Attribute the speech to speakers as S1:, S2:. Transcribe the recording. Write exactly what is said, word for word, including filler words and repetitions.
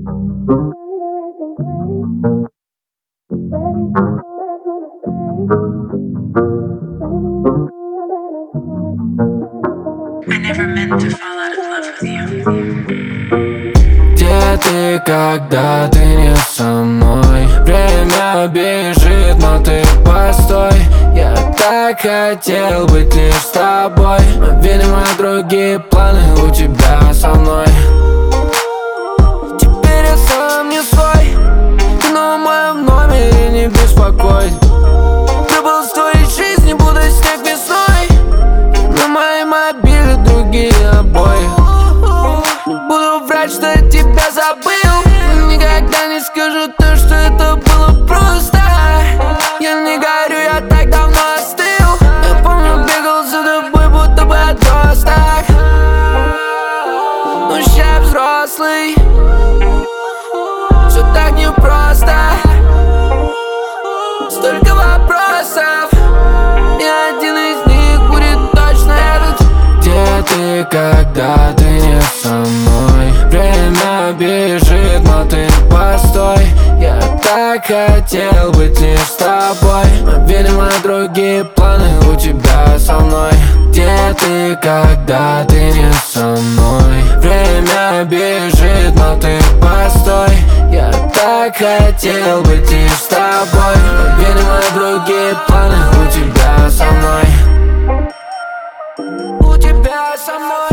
S1: never meant to fall out of love with you.
S2: Где ты, когда ты не со мной? Время бежит, но ты постой. Я так хотел быть лишь с тобой, но, видимо, другие планы у тебя со мной. Теперь я сам не свой, но в моем номере не беспокой. Прибыл с твоей жизни, будто снег весной. На моей мобиле другие обои. Не буду врать, что я тебя забыл, но никогда не скажу то, что это было просто. Я не горю, я так давно остыл. Я помню, бегал за тобой, будто бы отросток. Но щас взрослый, все так непросто. Столько вопросов, и один из них будет точно этот. Где ты, когда ты не со мной? Время бежит, но ты постой. Я так хотел быть лишь с тобой, но, видимо, другие планы у тебя со мной. Где ты, когда ты не со мной? Время бежит, но ты постой. Я так хотел быть лишь с тобой, но, видимо, другие планы у тебя со мной. У тебя со мной.